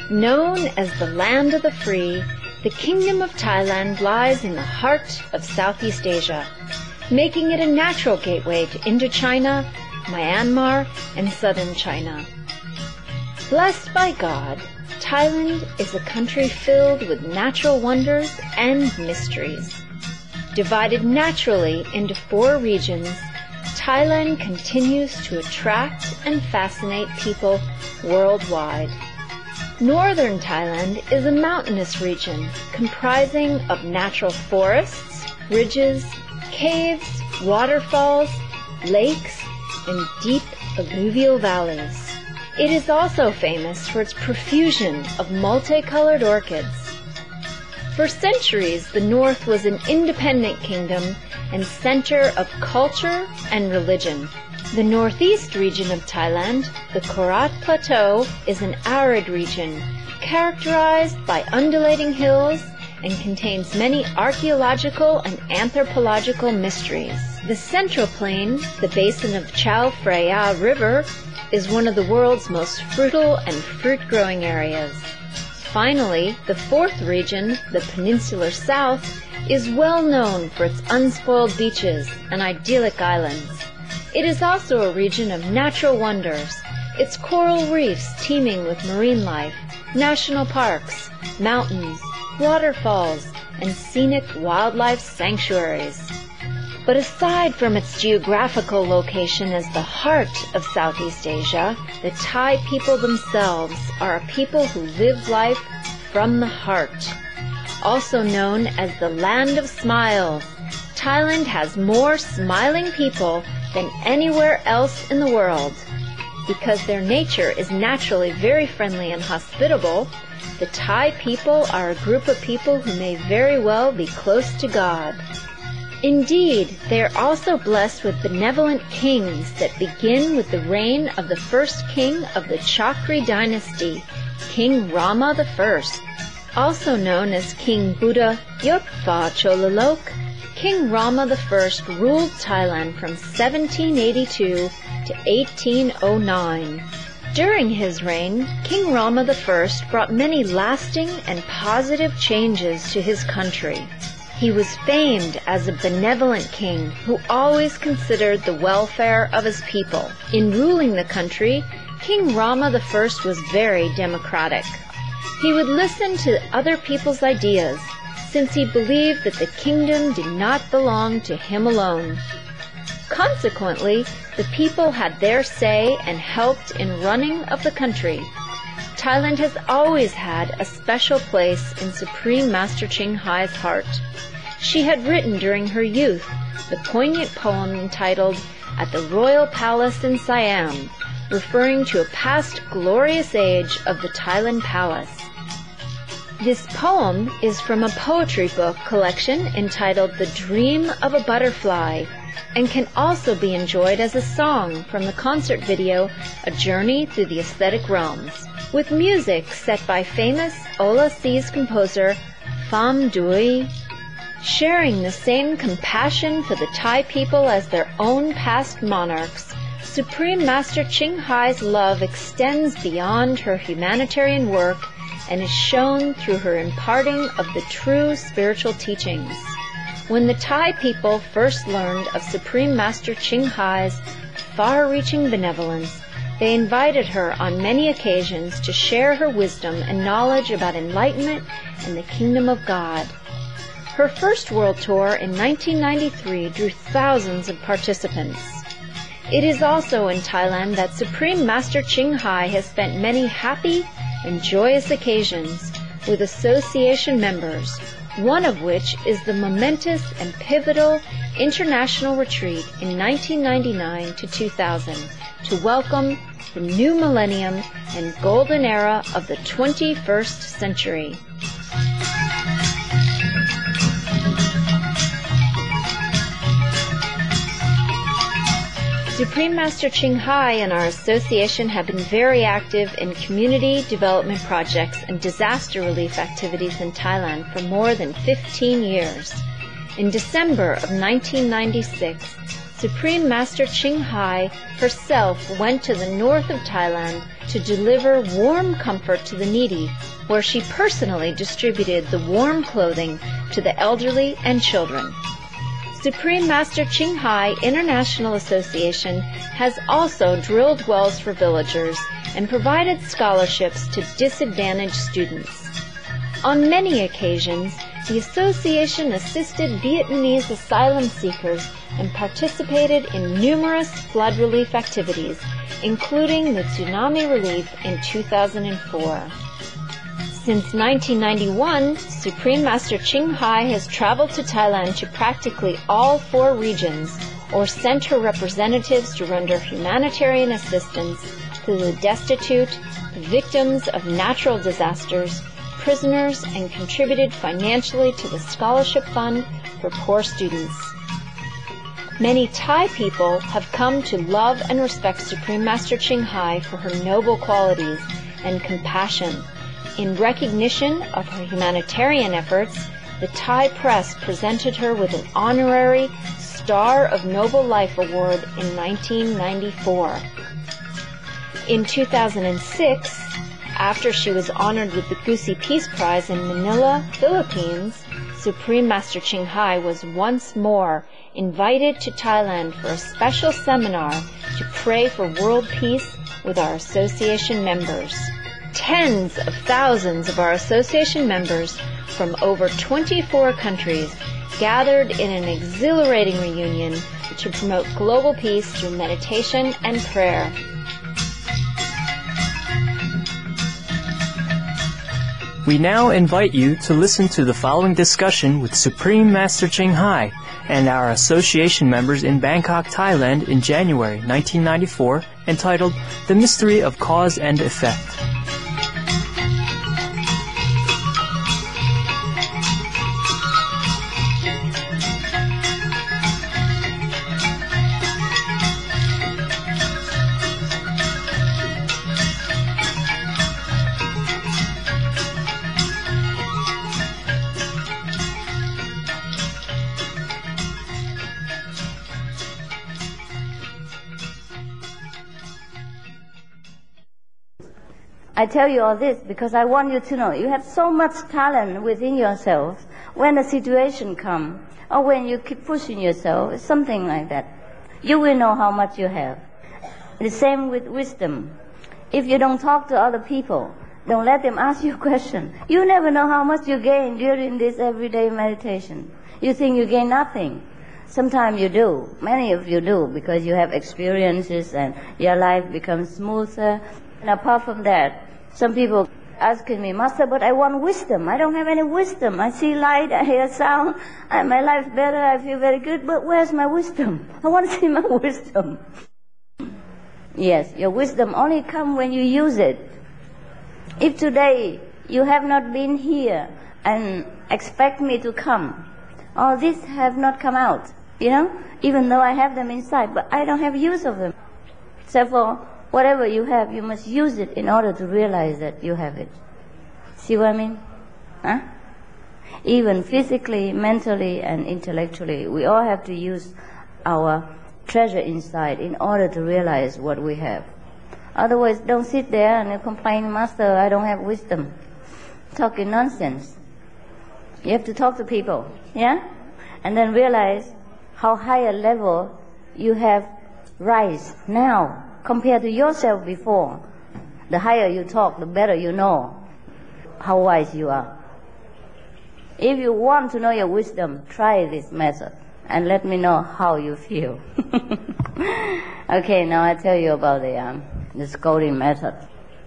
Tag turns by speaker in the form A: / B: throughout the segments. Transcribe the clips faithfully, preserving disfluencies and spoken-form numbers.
A: Known as the Land of the Free, the Kingdom of Thailand lies in the heart of Southeast Asia, making it a natural gateway to Indochina, Myanmar, and southern China. Blessed by God, Thailand is a country filled with natural wonders and mysteries. Divided naturally into four regions, Thailand continues to attract and fascinate people worldwide. Northern Thailand is a mountainous region comprising of natural forests, ridges, caves, waterfalls, lakes, and deep alluvial valleys. It is also famous for its profusion of multicolored orchids. For centuries, the North was an independent kingdom and center of culture and religion. The northeast region of Thailand, the Korat Plateau, is an arid region characterized by undulating hills and contains many archaeological and anthropological mysteries. The Central Plain, the basin of Chao Phraya River, is one of the world's most fertile and fruit-growing areas. Finally, the fourth region, the Peninsular South, is well known for its unspoiled beaches and idyllic islands. It is also a region of natural wonders, its coral reefs teeming with marine life, national parks, mountains, waterfalls, and scenic wildlife sanctuaries. But aside from its geographical location as the heart of Southeast Asia, the Thai people themselves are a people who live life from the heart. Also known as the Land of Smiles, Thailand has more smiling people than anywhere else in the world. Because their nature is naturally very friendly and hospitable, the Thai people are a group of people who may very well be close to God. Indeed, they are also blessed with benevolent kings that begin with the reign of the first king of the Chakri dynasty, King Rama the First. Also known as King Buddha Yotpa Cholalok, King Rama the First ruled Thailand from seventeen eighty-two to eighteen oh nine. During his reign, King Rama the First brought many lasting and positive changes to his country. He was famed as a benevolent king who always considered the welfare of his people. In ruling the country, King Rama the First was very democratic. He would listen to other people's ideas, since he believed that the kingdom did not belong to him alone. Consequently, the people had their say and helped in running of the country. Thailand has always had a special place in Supreme Master Ching Hai's heart. She had written during her youth the poignant poem entitled At the Royal Palace in Siam, referring to a past glorious age of the Thailand Palace. This poem is from a poetry book collection entitled The Dream of a Butterfly, and can also be enjoyed as a song from the concert video A Journey Through the Aesthetic Realms, with music set by famous Ola Seas composer Pham Duy. Sharing the same compassion for the Thai people as their own past monarchs, Supreme Master Ching Hai's love extends beyond her humanitarian work and is shown through her imparting of the true spiritual teachings. When the Thai people first learned of Supreme Master Ching Hai's far-reaching benevolence, they invited her on many occasions to share her wisdom and knowledge about enlightenment and the kingdom of God. Her first world tour in nineteen ninety-three drew thousands of participants. It is also in Thailand that Supreme Master Ching Hai has spent many happy and joyous occasions with association members, one of which is the momentous and pivotal international retreat in nineteen ninety-nine to two thousand to welcome the new millennium and golden era of the twenty-first century. Supreme Master Ching Hai and our association have been very active in community development projects and disaster relief activities in Thailand for more than fifteen years. In December of nineteen ninety-six, Supreme Master Ching Hai herself went to the north of Thailand to deliver warm comfort to the needy, where she personally distributed the warm clothing to the elderly and children. Supreme Master Ching Hai International Association has also drilled wells for villagers and provided scholarships to disadvantaged students. On many occasions, the association assisted Vietnamese asylum seekers and participated in numerous flood relief activities, including the tsunami relief in two thousand four. Since nineteen ninety-one, Supreme Master Ching Hai has traveled to Thailand to practically all four regions, or sent her representatives to render humanitarian assistance to the destitute, victims of natural disasters, prisoners, and contributed financially to the scholarship fund for poor students. Many Thai people have come to love and respect Supreme Master Ching Hai for her noble qualities and compassion. In recognition of her humanitarian efforts, the Thai press presented her with an honorary Star of Noble Life Award in nineteen ninety-four. In two thousand six, after she was honored with the Gusi Peace Prize in Manila, Philippines, Supreme Master Ching Hai was once more invited to Thailand for a special seminar to pray for world peace with our association members. Tens of thousands of our association members from over twenty-four countries gathered in an exhilarating reunion to promote global peace through meditation and prayer.
B: We now invite you to listen to the following discussion with Supreme Master Ching Hai and our association members in Bangkok, Thailand in January nineteen ninety-four, entitled The Mystery of Cause and Effect.
C: I tell you all this because I want you to know you have so much talent within yourself. When a situation comes, or when you keep pushing yourself, something like that, you will know how much you have. The same with wisdom. If you don't talk to other people, don't let them ask you a question. You never know how much you gain during this everyday meditation. You think you gain nothing. Sometimes you do. Many of you do, because you have experiences and your life becomes smoother. And apart from that, some people asking me, Master, but I want wisdom. I don't have any wisdom. I see light, I hear sound, and my life's better, I feel very good, but where's my wisdom? I want to see my wisdom. Yes, your wisdom only comes when you use it. If today you have not been here and expect me to come, all this have not come out, you know, even though I have them inside, but I don't have use of them. Therefore, whatever you have, you must use it in order to realize that you have it. See what I mean? Huh? Even physically, mentally, and intellectually, we all have to use our treasure inside in order to realize what we have. Otherwise, don't sit there and complain, Master, I don't have wisdom. Talking nonsense. You have to talk to people, yeah? And then realize how high a level you have rise now compared to yourself before. The higher you talk, the better you know how wise you are. If you want to know your wisdom, try this method and let me know how you feel. Okay, now I tell you about the, um, the scolding method.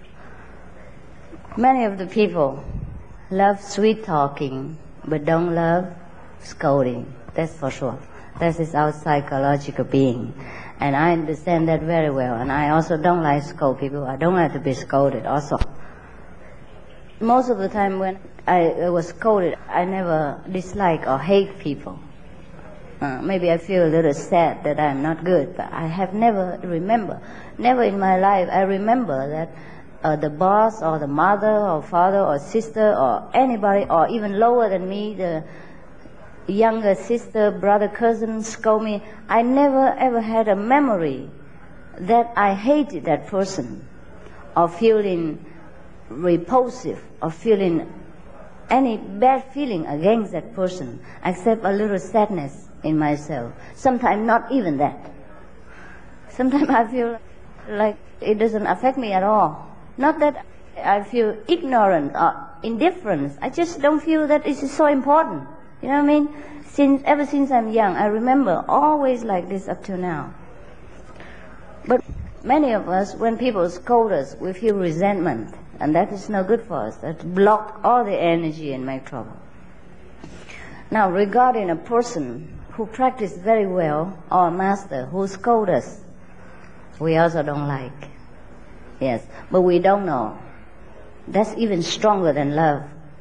C: Many of the people love sweet talking, but don't love scolding. That's for sure. That is our psychological being. And I understand that very well. And I also don't like scold people. I don't like to be scolded also. Most of the time when I was scolded, I never dislike or hate people. Uh, maybe I feel a little sad that I'm not good, but I have never remember, never in my life I remember that uh, the boss or the mother or father or sister or anybody or even lower than me, the younger sister, brother, cousin scold me, I never ever had a memory that I hated that person, or feeling repulsive, or feeling any bad feeling against that person, except a little sadness in myself. Sometimes not even that. Sometimes I feel like it doesn't affect me at all. Not that I feel ignorant or indifference. I just don't feel that it is so important. You know what I mean? Since ever since I'm young, I remember always like this up to now. But many of us, when people scold us, we feel resentment, and that is no good for us. That block all the energy and make trouble. Now, regarding a person who practices very well, or a master who scolds us, we also don't like. Yes, but we don't know. That's even stronger than love.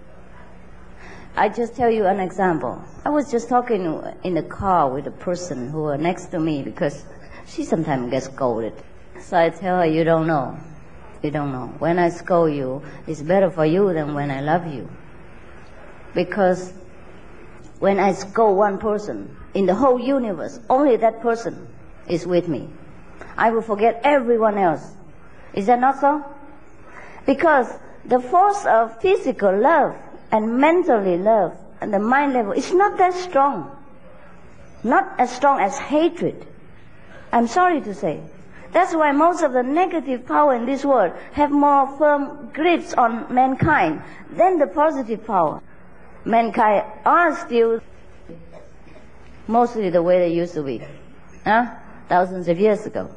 C: I just tell you an example. I was just talking in the car with a person who was next to me because she sometimes gets scolded. So I tell her, you don't know. You don't know. When I scold you, it's better for you than when I love you. Because when I scold one person, in the whole universe, only that person is with me. I will forget everyone else. Is that not so? Because the force of physical love and mentally love and the mind level is not that strong. Not as strong as hatred. I'm sorry to say. That's why most of the negative power in this world have more firm grips on mankind than the positive power. Mankind are still mostly the way they used to be, huh? Thousands of years ago.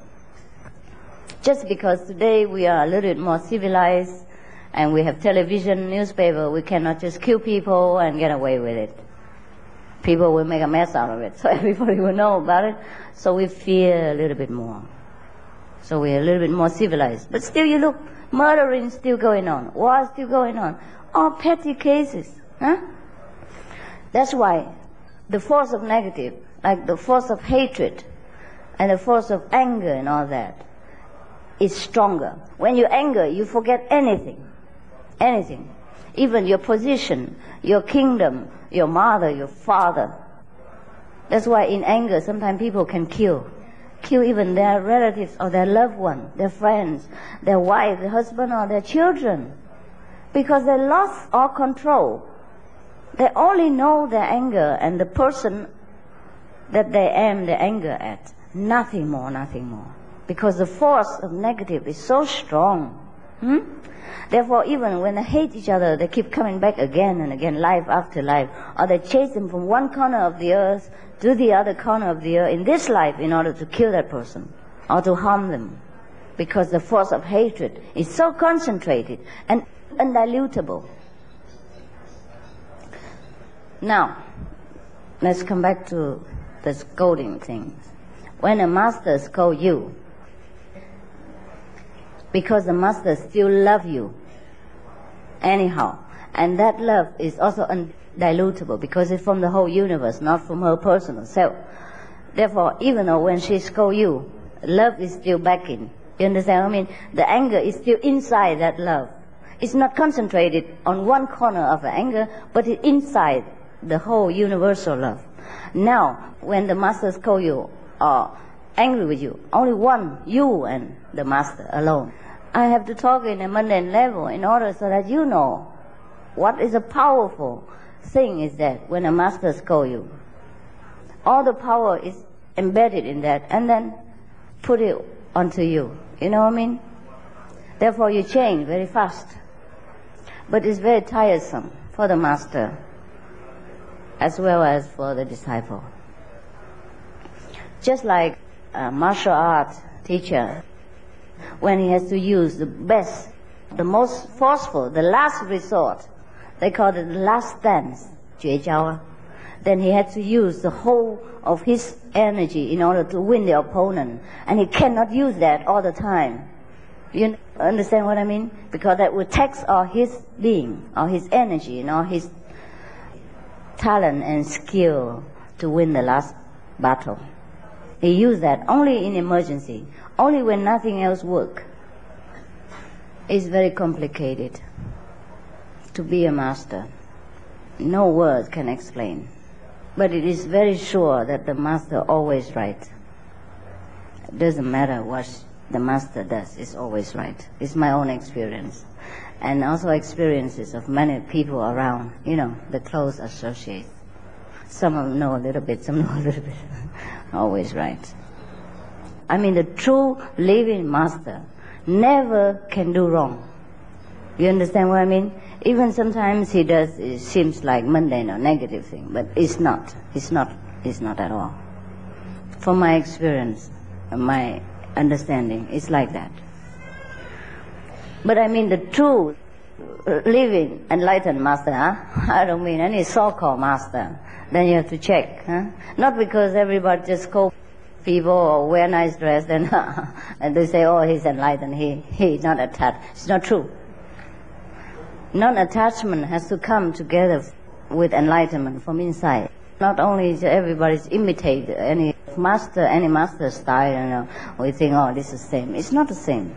C: Just because today we are a little bit more civilized and we have television, newspaper, we cannot just kill people and get away with it. People will make a mess out of it, so everybody will know about it. So we fear a little bit more. So we're a little bit more civilized. But still you look, murdering still going on, war still going on, all petty cases, huh? That's why the force of negative, like the force of hatred and the force of anger and all that, is stronger. When you anger, you forget anything. Anything. Even your position, your kingdom, your mother, your father. That's why in anger, sometimes people can kill. Kill even their relatives or their loved one, their friends, their wife, their husband, or their children. Because they lost all control. They only know their anger and the person that they aim their anger at. Nothing more, nothing more. Because the force of negative is so strong. Hmm? Therefore, even when they hate each other, they keep coming back again and again, life after life. Or they chase them from one corner of the earth to the other corner of the earth in this life in order to kill that person or to harm them. Because the force of hatred is so concentrated and undilutable. Now, let's come back to the scolding thing. When a master scolds you, because the master still loves you anyhow, and that love is also undilutable because it's from the whole universe, not from her personal self. Therefore, even though when she scolds you, love is still backing. You understand what I mean? The anger is still inside that love. It's not concentrated on one corner of the anger, but it's inside the whole universal love. Now, when the master scolds you or angry with you, only one, you and the master alone. I have to talk in a mundane level in order so that you know what is a powerful thing is that when a master scolds you. All the power is embedded in that and then put it onto you. You know what I mean? Therefore you change very fast. But it's very tiresome for the master as well as for the disciple. Just like a martial art teacher, when he has to use the best, the most forceful, the last resort, they call it the last dance, 绝招, then he had to use the whole of his energy in order to win the opponent, and he cannot use that all the time. You understand what I mean? Because that would tax all his being, all his energy, and all his talent and skill to win the last battle. He used that only in emergency, only when nothing else works. It's very complicated to be a master. No words can explain. But it is very sure that the master always right. It doesn't matter what the master does, it's always right. It's my own experience. And also experiences of many people around, you know, the close associates. Some of them know a little bit, some know a little bit. Always right. I mean, the true living master never can do wrong. You understand what I mean? Even sometimes he does, it seems like mundane or negative thing, but it's not. It's not. It's not at all. From my experience, my understanding, it's like that. But I mean the true living enlightened master, huh? I don't mean any so-called master. Then you have to check, huh? Not because everybody just call people or wear nice dress, then and they say, oh, he's enlightened, he he's not attached. It's not true. Non-attachment has to come together with enlightenment from inside. Not only is everybody's imitate any master, any master style, you know, we think, oh, this is the same. It's not the same.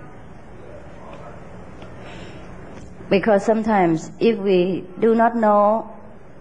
C: Because sometimes if we do not know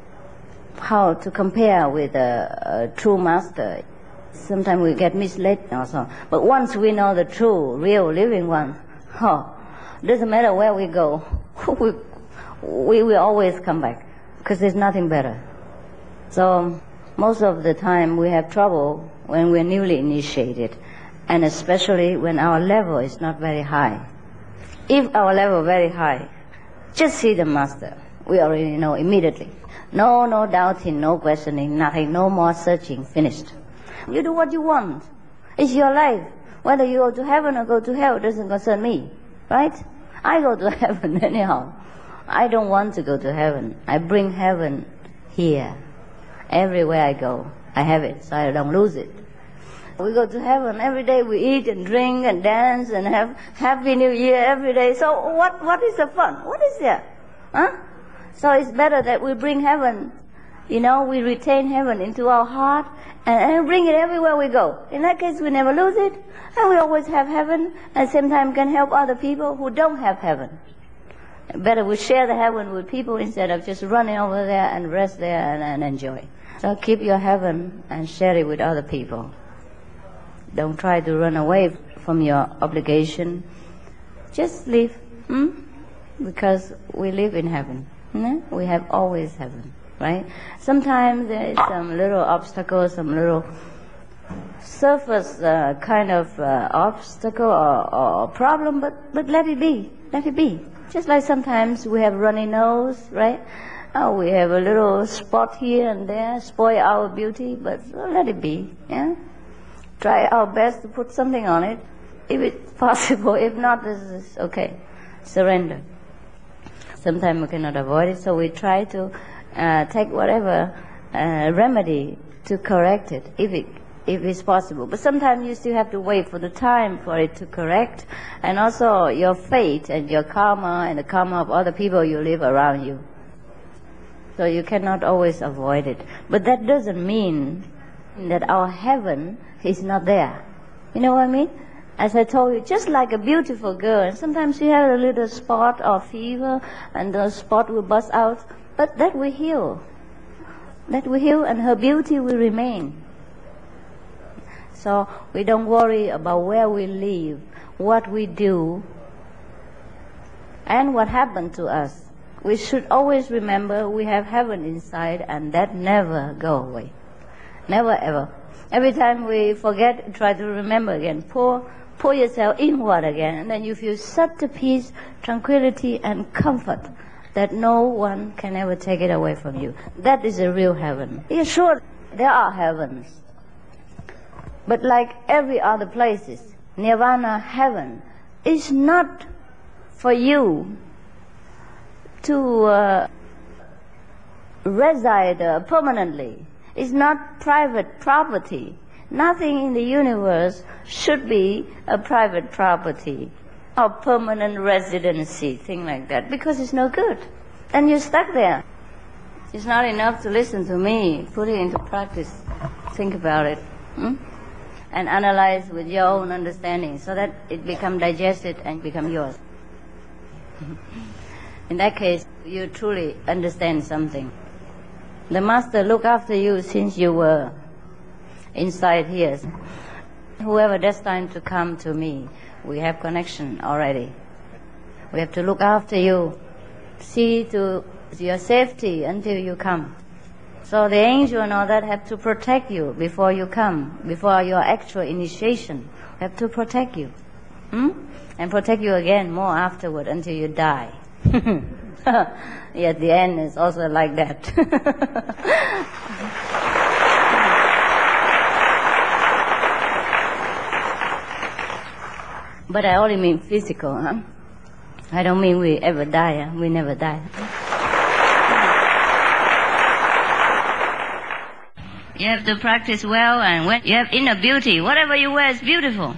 C: how to compare with a, a true master, sometimes we get misled also. But once we know the true, real, living one, oh, doesn't matter where we go, we, we will always come back, because there's nothing better. So most of the time we have trouble when we're newly initiated, and especially when our level is not very high. If our level is very high, just see the master. We already know immediately. No, no doubting, no questioning, nothing, no more searching, finished. You do what you want. It's your life. Whether you go to heaven or go to hell doesn't concern me, right? I go to heaven anyhow. I don't want to go to heaven. I bring heaven here. Everywhere I go, I have it, so I don't lose it. We go to heaven every day. We eat and drink and dance and have Happy New Year every day. So what? What is the fun? What is there? Huh? So it's better that we bring heaven. You know, we retain heaven into our heart and, and bring it everywhere we go. In that case, we never lose it, and we always have heaven. At the same time, can help other people who don't have heaven. Better we share the heaven with people instead of just running over there and rest there and, and enjoy. So keep your heaven and share it with other people. Don't try to run away from your obligation. Just live, hmm? Because we live in heaven. Hmm? We have always heaven, right? Sometimes there is some little obstacle, some little surface uh, kind of uh, obstacle or, or problem, but, but let it be. Let it be. Just like sometimes we have runny nose, right? Oh, we have a little spot here and there, spoil our beauty, but let it be, yeah? Try our best to put something on it, if it's possible. If not, this is okay. Surrender. Sometimes we cannot avoid it, so we try to uh, take whatever uh, remedy to correct it, if it if it's possible. But sometimes you still have to wait for the time for it to correct, and also your fate and your karma and the karma of other people you live around you. So you cannot always avoid it. But that doesn't mean that our heaven is not there. You know what I mean? As I told you, just like a beautiful girl, and sometimes you have a little spot or fever, and the spot will bust out, but that will heal. That will heal, and her beauty will remain. So we don't worry about where we live, what we do, and what happened to us. We should always remember we have heaven inside, and that never go away. Never ever. Every time we forget, try to remember again. Pour, pour yourself inward again, and then you feel such a peace, tranquility, and comfort that no one can ever take it away from you. That is a real heaven. Yeah, sure, there are heavens. But like every other places, Nirvana heaven is not for you to uh, reside uh, permanently. It's not private property. Nothing in the universe should be a private property or permanent residency, thing like that, because it's no good. And you're stuck there. It's not enough to listen to me. Put it into practice. Think about it. Hmm? And analyze with your own understanding so that it becomes digested and become yours. In that case, you truly understand something. The Master look after you since you were inside here. Whoever destined to come to me, we have connection already. We have to look after you, see to your safety until you come. So the angel and all that have to protect you before you come, before your actual initiation. Have to protect you. Hmm? And protect you again more afterward until you die. At the end it's also like that. But I only mean physical, huh? I don't mean we ever die, huh? We never die. You have to practice well, and when you have inner beauty, whatever you wear is beautiful.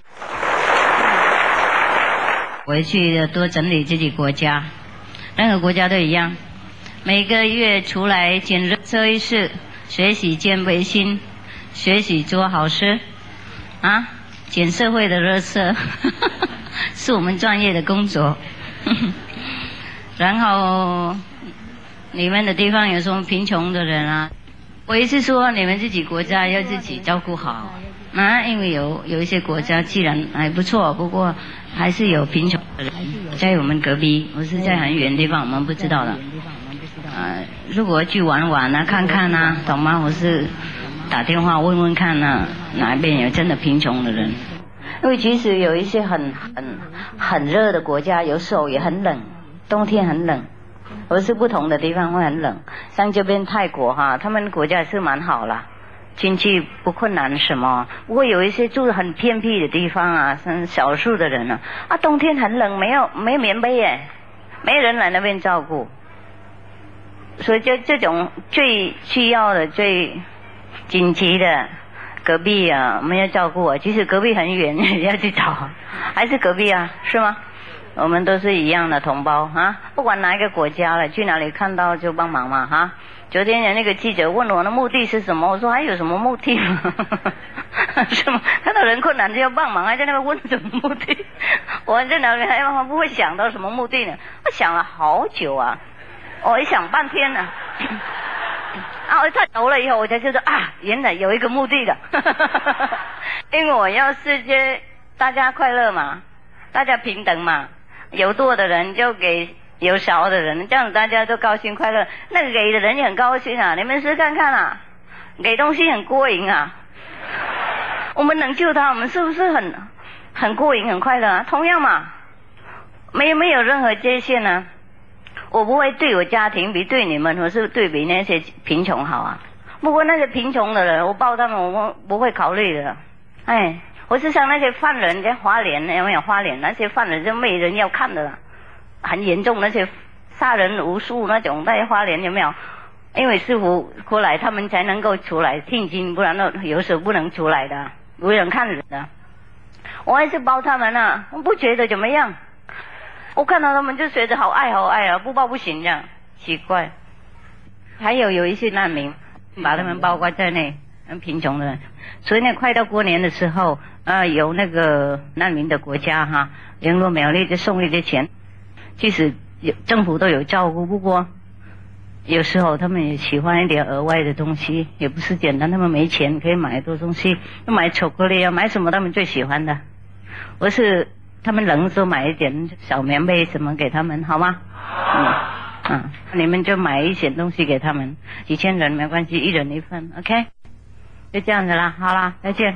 C: 回去要多整理自己国家，任何国家都一样。每个月出来捡热色一事，学习谦卑心，学习做好事，啊，捡社会的垃圾，是我们专业的工作。然后你们的地方有什么贫穷的人啊？我意思说，你们自己国家要自己照顾好啊，因为有有一些国家既然还不错，不过还是有贫穷的人，在我们隔壁，我是在很远的地方，我们不知道的。啊，如果去玩玩啊，看看啊，懂吗？我是打电话问问看啊，哪边有真的贫穷的人？因为其实有一些很很很热的国家，有时候也很冷，冬天很冷。而是不同的地方会很冷，像这边泰国哈，他们国家是蛮好啦，经济不困难什么。不过有一些住很偏僻的地方啊，像少数的人啊，啊冬天很冷，没有没有棉被耶，没人来那边照顾。所以这这种最需要的、最紧急的，隔壁啊没有照顾啊，即使隔壁很远也要去找，还是隔壁啊，是吗？我们都是一样的同胞啊，不管哪一个国家了，去哪里看到就帮忙嘛哈、啊。昨天有那个记者问我的目的是什么，我说还有什么目的吗？什么看到人困难就要帮忙，还在那边问什么目的？我在哪里还不会想到什么目的呢？我想了好久啊，我一想半天呢。然后他走了以后，我才知道啊，原来有一个目的的，因为我要世界大家快乐嘛，大家平等嘛。有多的人就给有少的人，这样子大家都高兴快乐。那个给的人也很高兴啊，你们试看看啊，给东西很过瘾啊。我们能救他，我们是不是很很过瘾很快乐啊？同样嘛，没有没有任何界限啊。我不会对我家庭比对你们，我是对比那些贫穷好啊。不过那些贫穷的人，我抱他们我不会考虑的。哎。我是像那些犯人在花莲，有没有花莲那些犯人就没人要看的了，很严重那些杀人无数那种在花莲有没有？因为师父过来他们才能够出来听经，不然呢有时候不能出来的，无人看人的。我还是抱他们啊，我不觉得怎么样。我看到他们就觉得好爱好爱啊，不抱不行这样，奇怪。还有有一些难民，把他们包括在内。很贫穷的人，所以呢，快到过年的时候，呃，有那个难民的国家哈，联络苗栗就送一些钱，即使有政府都有照顾，不过有时候他们也喜欢一点额外的东西，也不是简单，他们没钱可以买多东西，买巧克力啊，买什么他们最喜欢的，我是他们冷的时候买一点小棉被什么给他们，好吗？嗯。嗯，你们就买一些东西给他们，几千人没关系，一人一份 ，OK。就这样子啦，好啦，再见。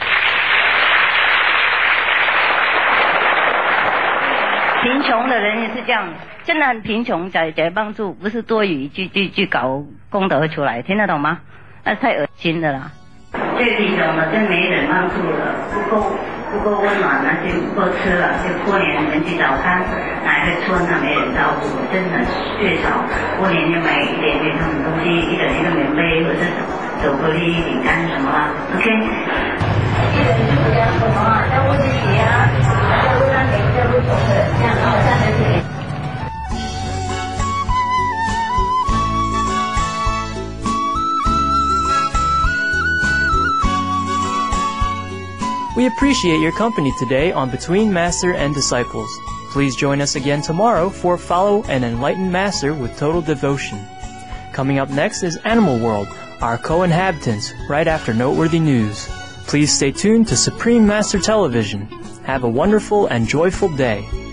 C: 贫穷的人也是这样，真的很贫穷才才帮助，不是多余去去去搞功德出来，听得懂吗？那太恶心的啦。最贫穷的就没人帮助了，不够不够温暖了，就不够吃了，就过年人去早餐，哪一个村啊没人照顾，真的最少过年就买一点点他们东西，一人一个棉被或者是巧克力、饼干什么啦 ，OK。一人就不要什么，照顾自己啊，照顾他每个不同的，这样好这样就可以。
B: We appreciate your company today on Between Master and Disciples. Please join us again tomorrow for Follow an Enlightened Master with Total Devotion. Coming up next is Animal World, our co-inhabitants, right after noteworthy news. Please stay tuned to Supreme Master Television. Have a wonderful and joyful day.